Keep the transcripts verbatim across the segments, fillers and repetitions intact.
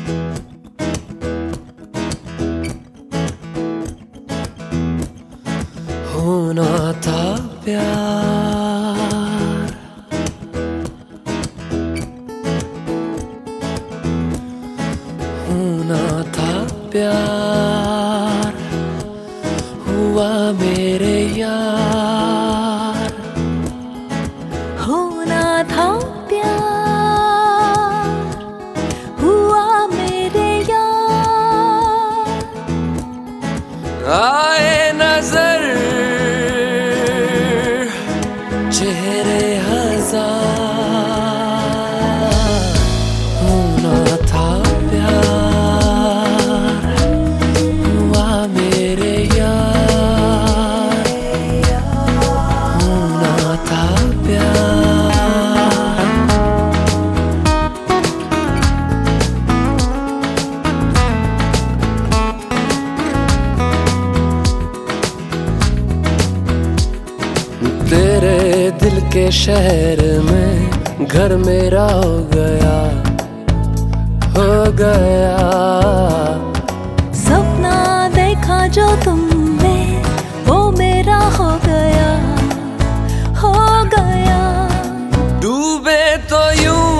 होना था प्यार, होना था प्यार, हुआ मेरे यार। होना था प्यार, हुआ मेरे यार। आए नजर चेहरे हजार, होना था प्यार, हुआ मेरे यार। होना था प्यार। तेरे दिल के शहर में घर मेरा हो गया, हो गया। सपना देखा जो तुमने वो मेरा हो गया, हो गया। डूबे तो यूं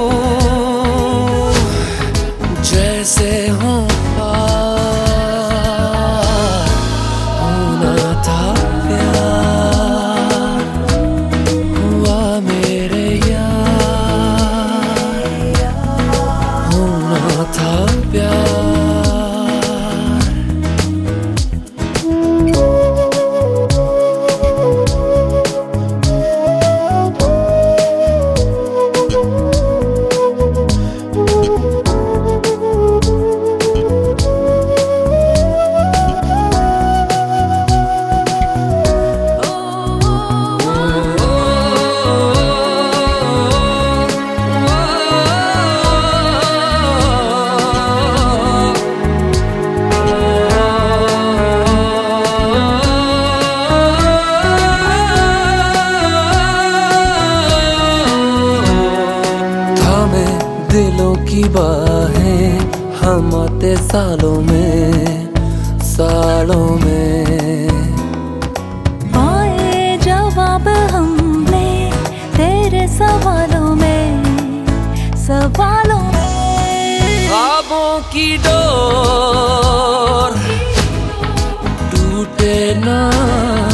जैसे हो पार, होना था प्यार, हुआ मेरे यार। होना था प्यार। दिलों की बाहें हम आते सालों में, सालों में। पाए जवाब हमने तेरे सवालों में, सवालों में। ख्वाबों की डोर टूटे ना।